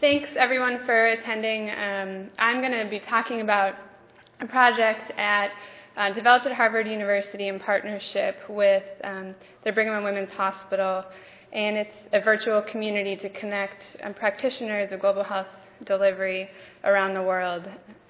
Thanks, everyone, for attending. I'm going to be talking about a project developed at Harvard University in partnership with the Brigham and Women's Hospital, and it's a virtual community to connect practitioners of global health delivery around the world.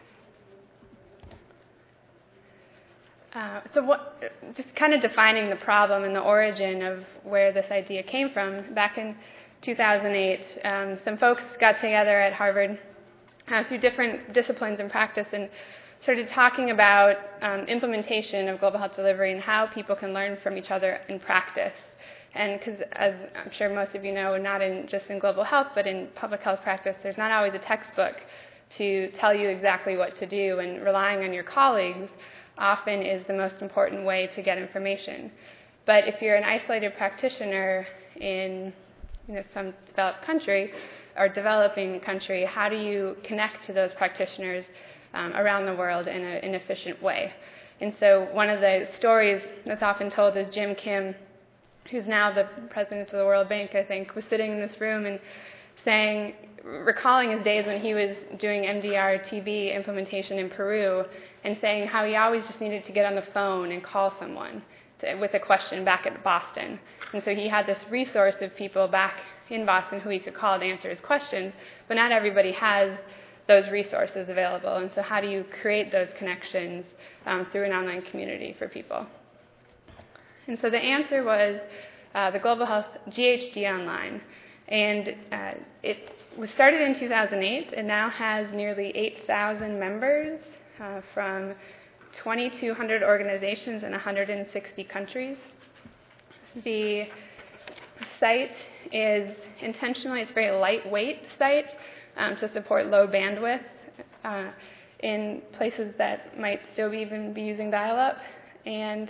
Just kind of defining the problem and the origin of where this idea came from. Back in 2008, some folks got together at Harvard through different disciplines and practice and started talking about implementation of global health delivery and how people can learn from each other in practice. And because, as I'm sure most of you know, not just in global health, but in public health practice, there's not always a textbook to tell you exactly what to do, and relying on your colleagues often is the most important way to get information. But if you're an isolated practitioner in some developed country or developing country, how do you connect to those practitioners around the world in an efficient way? And so one of the stories that's often told is Jim Kim, who's now the president of the World Bank, I think, was sitting in this room and recalling his days when he was doing MDR TB implementation in Peru, and saying how he always just needed to get on the phone and call someone with a question back at Boston. And so he had this resource of people back in Boston who he could call to answer his questions, but not everybody has those resources available. And so how do you create those connections through an online community for people? And so the answer was the Global Health GHD Online. And it was started in 2008 and now has nearly 8,000 members from 2,200 organizations in 160 countries. The site is intentionally, it's a very lightweight site to support low bandwidth in places that might still even be using dial-up. And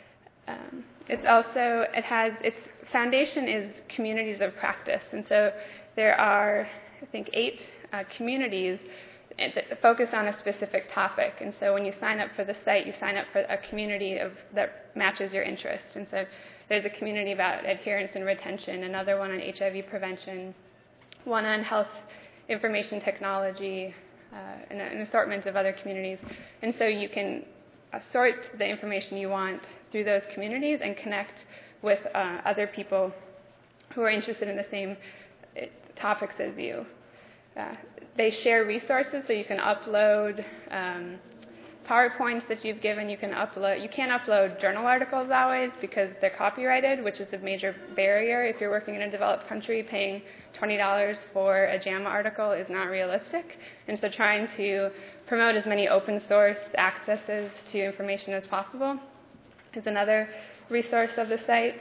its foundation is communities of practice. And so there are, I think, 8 communities that focus on a specific topic. And so when you sign up for the site, you sign up for a community that matches your interests. And so there's a community about adherence and retention, another one on HIV prevention, one on health information technology, and an assortment of other communities. And so you can sort the information you want through those communities and connect with other people who are interested in the same topics as you. They share resources, so you can upload PowerPoints that you've given. You can't upload journal articles always because they're copyrighted, which is a major barrier. If you're working in a developed country, paying $20 for a JAMA article is not realistic. And so trying to promote as many open source accesses to information as possible is another resource of the site.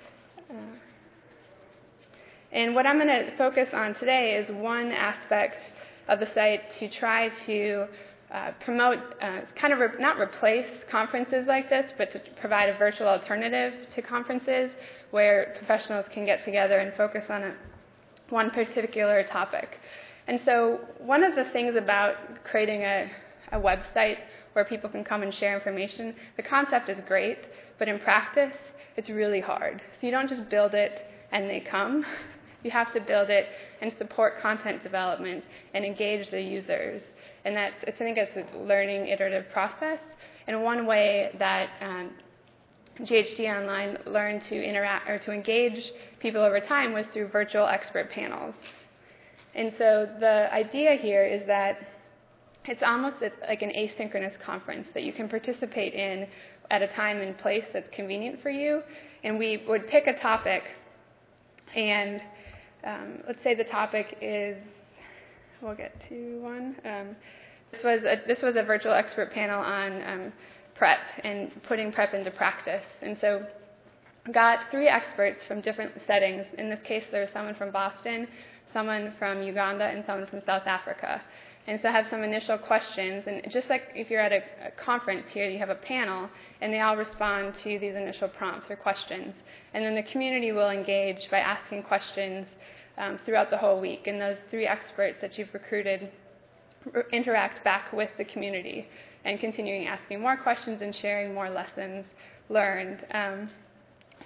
And what I'm going to focus on today is one aspect of the site to try to promote, not replace conferences like this, but to provide a virtual alternative to conferences where professionals can get together and focus on one particular topic. And so one of the things about creating a website where people can come and share information, the concept is great, but in practice, it's really hard. So you don't just build it and they come. You have to build it and support content development and engage the users. And I think it's a learning, iterative process. And one way that GHD Online learned to interact or to engage people over time was through virtual expert panels. And so the idea here is that it's like an asynchronous conference that you can participate in at a time and place that's convenient for you. And we would pick a topic, and let's say the topic is, we'll get to one. This was a virtual expert panel on PrEP and putting PrEP into practice. And so got 3 experts from different settings. In this case, there was someone from Boston, someone from Uganda, and someone from South Africa. And so I have some initial questions. And just like if you're at a conference here, you have a panel, and they all respond to these initial prompts or questions. And then the community will engage by asking questions throughout the whole week. And those 3 experts that you've recruited interact back with the community and continuing asking more questions and sharing more lessons learned.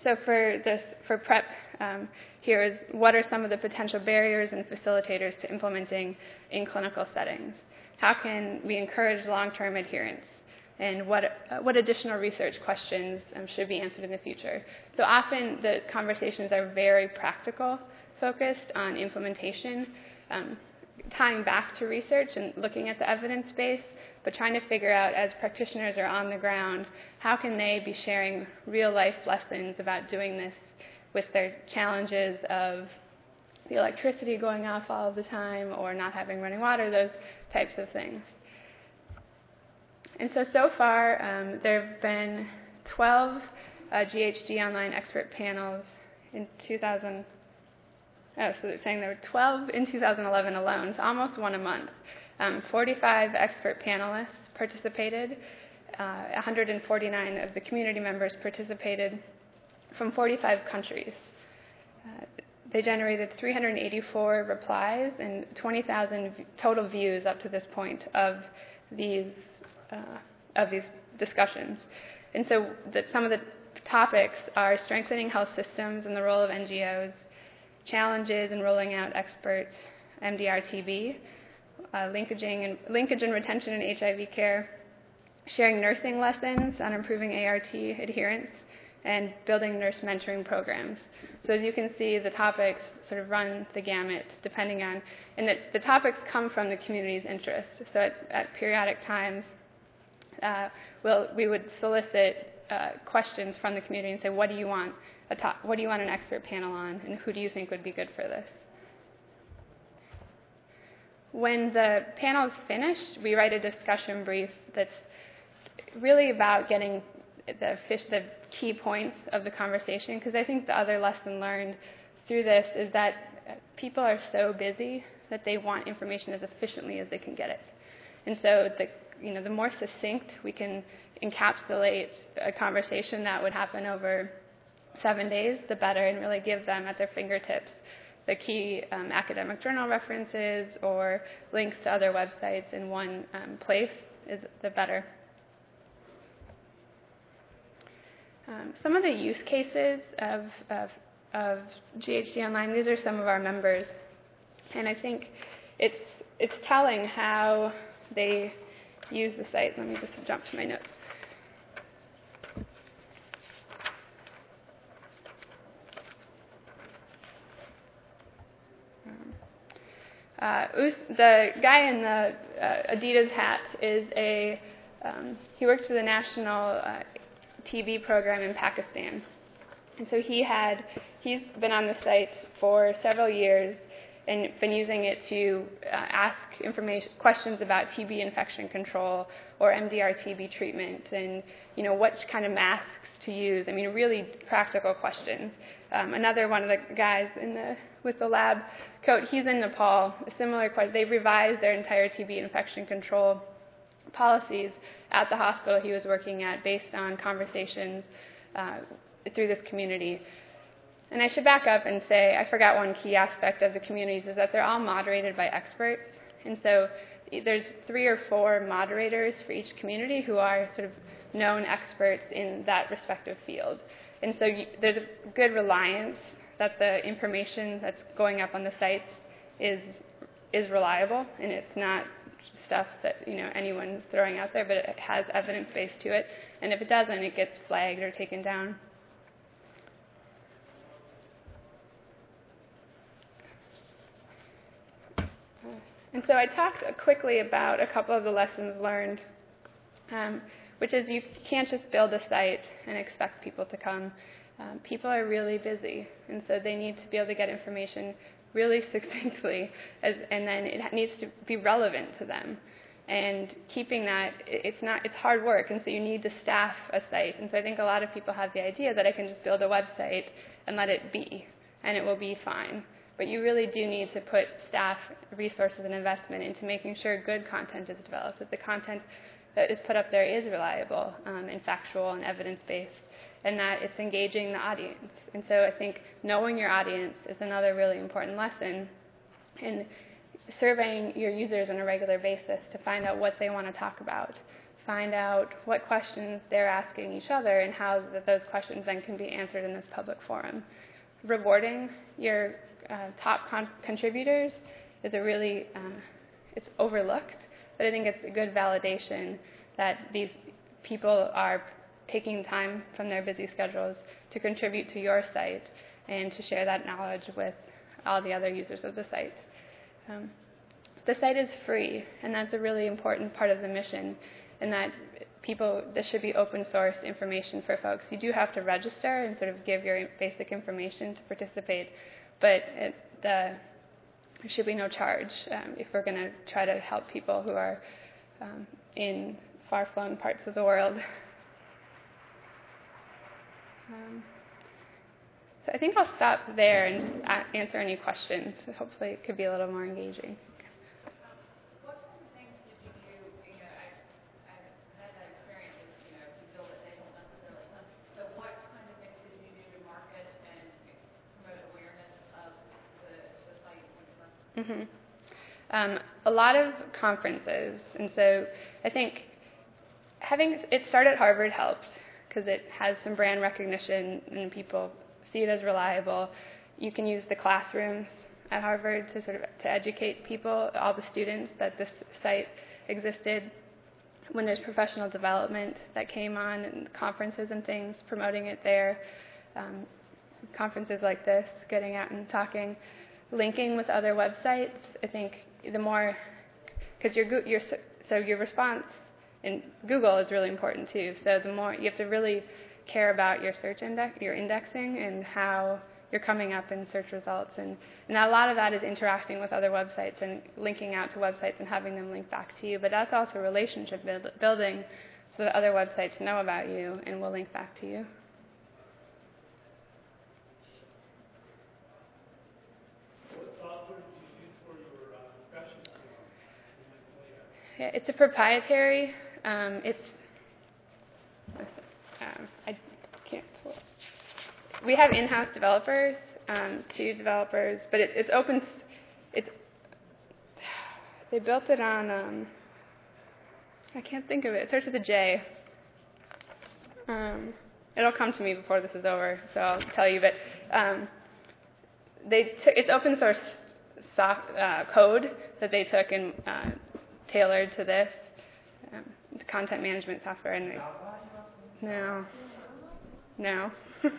So for PrEP, here is what are some of the potential barriers and facilitators to implementing in clinical settings? How can we encourage long-term adherence? And what additional research questions should be answered in the future? So often the conversations are very practical, focused on implementation, tying back to research and looking at the evidence base, but trying to figure out, as practitioners are on the ground, how can they be sharing real-life lessons about doing this with their challenges of the electricity going off all the time or not having running water, those types of things. And so far, there have been 12 GHG online expert panels in 2000. Oh, so they're saying there were 12 in 2011 alone, so almost one a month. 45 expert panelists participated. 149 of the community members participated from 45 countries. They generated 384 replies and 20,000 total views up to this point of these discussions. And so some of the topics are strengthening health systems and the role of NGOs, challenges in rolling out expert MDR-TB, linkage and retention in HIV care, sharing nursing lessons on improving ART adherence, and building nurse mentoring programs. So as you can see, the topics sort of run the gamut depending on, and the topics come from the community's interest. So at periodic times, we would solicit questions from the community and say, what do you want an expert panel on, and who do you think would be good for this? When the panel is finished, we write a discussion brief that's really about getting the key points of the conversation, because I think the other lesson learned through this is that people are so busy that they want information as efficiently as they can get it. And so the more succinct we can encapsulate a conversation that would happen over 7 days, the better, and really give them at their fingertips the key academic journal references or links to other websites in one place, is the better. Some of the use cases of GHG Online, these are some of our members, and I think it's telling how they use the site. Let me just jump to my notes. The guy in the Adidas hat is he works for the national TB program in Pakistan. And so he's been on the site for several years and been using it to ask questions about TB infection control or MDR-TB treatment, and what kind of masks to use. I mean, really practical questions. Another one of the guys with the lab coat, he's in Nepal. A similar question. They revised their entire TB infection control policies at the hospital he was working at based on conversations through this community. And I should back up and say I forgot one key aspect of the communities is that they're all moderated by experts. And so there's 3 or 4 moderators for each community who are sort of known experts in that respective field. And so there's a good reliance that the information that's going up on the sites is reliable, and it's not stuff that anyone's throwing out there, but it has evidence base to it. And if it doesn't, it gets flagged or taken down. And so I talked quickly about a couple of the lessons learned, which is you can't just build a site and expect people to come. People are really busy, and so they need to be able to get information really succinctly, and then it needs to be relevant to them. And keeping that, it's hard work, and so you need to staff a site. And so I think a lot of people have the idea that I can just build a website and let it be, and it will be fine. But you really do need to put staff, resources, and investment into making sure good content is developed, that the content that is put up there is reliable and factual and evidence-based, and that it's engaging the audience. And so I think knowing your audience is another really important lesson, and surveying your users on a regular basis to find out what they want to talk about, find out what questions they're asking each other and how those questions then can be answered in this public forum. Rewarding your top contributors is a really, it's overlooked, but I think it's a good validation that these people are taking time from their busy schedules to contribute to your site and to share that knowledge with all the other users of the site. The site is free, and that's a really important part of the mission, in that this should be open source information for folks. You do have to register and sort of give your basic information to participate, but there should be no charge if we're going to try to help people who are in far-flung parts of the world. So I think I'll stop there and just answer any questions. Hopefully it could be a little more engaging. What kind of things did you do? I've had that experience, to build it, they don't necessarily come. So what kind of things did you do to market and promote awareness of the site when it first? A lot of conferences, and so I think having it start at Harvard helped, because it has some brand recognition and people see it as reliable. You can use the classrooms at Harvard to educate people, all the students, that this site existed. When there's professional development that came on, and conferences and things, promoting it there. Conferences like this, getting out and talking, linking with other websites. I think the more, because your response in Google is really important too. So the more you have to really care about your search index, your indexing, and how you're coming up in search results. And a lot of that is interacting with other websites and linking out to websites and having them link back to you. But that's also relationship building, so that other websites know about you and will link back to you. What software did you use for your discussions? Yeah, it's a proprietary. I can't pull it. We have in-house developers, 2 developers, but it's open. They built it on. I can't think of it. It starts with a J. It'll come to me before this is over, so I'll tell you. But it's open source code that they took and tailored to this. It's content management software, and no.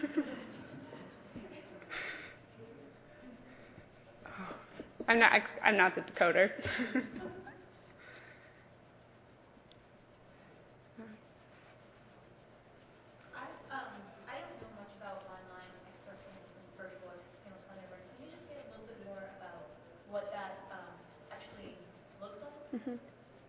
I'm not the coder. I don't know much about online expressions and virtual panel whatever. Can you just say a little bit more about what that actually looks like?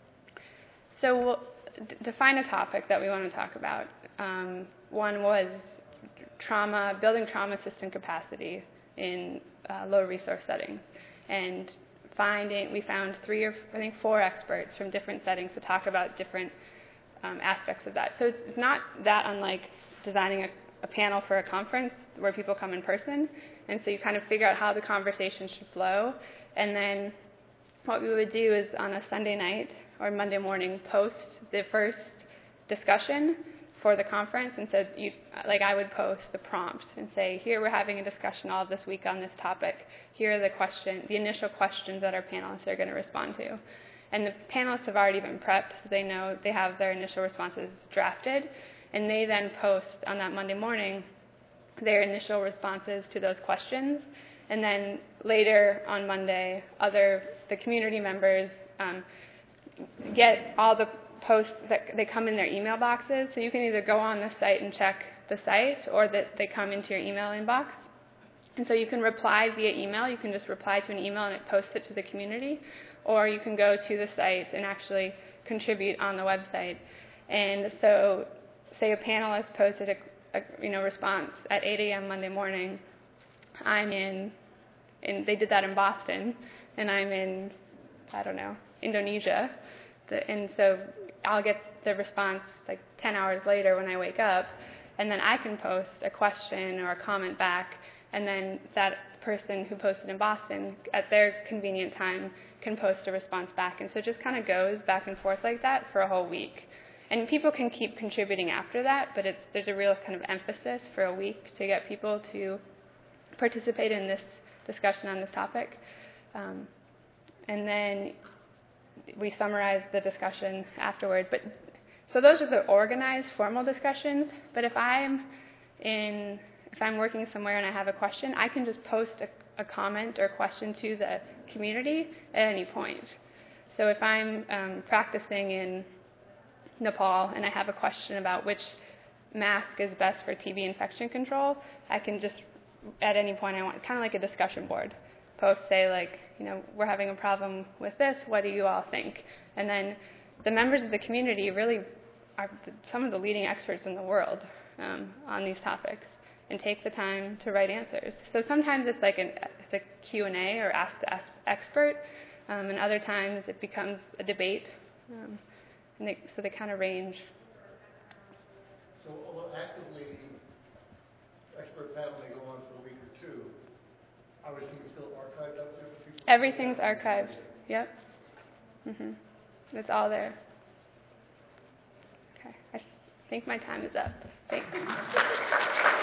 So we'll define a topic that we want to talk about. One was building trauma system capacity in low resource settings. And we found 3 or 4 experts from different settings to talk about different aspects of that. So it's not that unlike designing a panel for a conference where people come in person. And so you kind of figure out how the conversation should flow. And then what we would do is on a Sunday night or Monday morning post the first discussion for the conference. And so I would post the prompt and say, here we're having a discussion all this week on this topic. Here are the initial questions that our panelists are going to respond to. And the panelists have already been prepped, so they know they have their initial responses drafted. And they then post on that Monday morning their initial responses to those questions. And then later on Monday, the community members get all the posts that they come in their email boxes. So you can either go on the site and check the site, or that they come into your email inbox. And so you can reply via email. You can just reply to an email and it posts it to the community. Or you can go to the site and actually contribute on the website. And so say a panelist posted a response at 8 a.m. Monday morning. I'm in, and they did that in Boston, and I'm in, Indonesia. And so I'll get the response 10 hours later when I wake up, and then I can post a question or a comment back, and then that person who posted in Boston at their convenient time can post a response back. And so it just kind of goes back and forth like that for a whole week. And people can keep contributing after that, but there's a real kind of emphasis for a week to get people to participate in this discussion on this topic. And then we summarize the discussion afterward. So those are the organized, formal discussions. But if I'm working somewhere and I have a question, I can just post a comment or question to the community at any point. So if I'm practicing in Nepal and I have a question about which mask is best for TB infection control, I can just, at any point I want, kind of like a discussion board, post, say, like, we're having a problem with this, what do you all think? And then the members of the community really are some of the leading experts in the world on these topics and take the time to write answers. So sometimes it's like it's a Q&A or ask the expert, and other times it becomes a debate. So they kind of range. So although actively expert panel may go on for a week or two, everything is still archived up there for people? Everything's archived. Yep. It's all there. Okay. I think my time is up. Thanks.